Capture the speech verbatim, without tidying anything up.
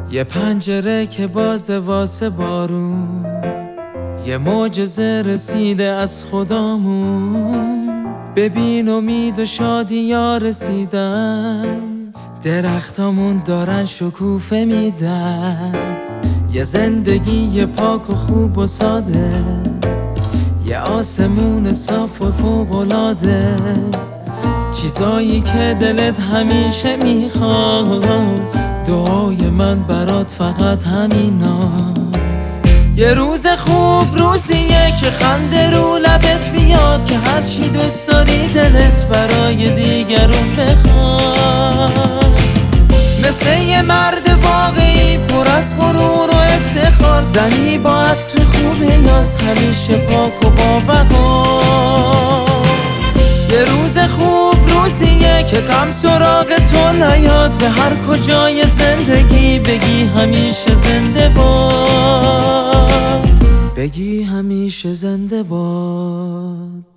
یه پنجره که بازه واسه بارون، یه معجزه رسیده از خدامون. ببین امید و شادی یا رسیدن، درختامون دارن شکوفه میدن. یه زندگی پاک و خوب و ساده، یه آسمون صاف و فوق‌العاده، چیزایی که دلت همیشه میخواست. دعای من برات فقط همیناست. یه روز خوب روزیه که خنده رو لبت بیاد، که هرچی دوست داری دلت برای دیگرون بخواد. مثل یه مرد واقعی پر از غرور و افتخار، زنی با عطر خوب نیاز همیشه پاک و با وقار. یه روز خوب روزیه که کم سراغ تو نیاد، به هر کجای زندگی بگی همیشه زنده باد، بگی همیشه زنده باد.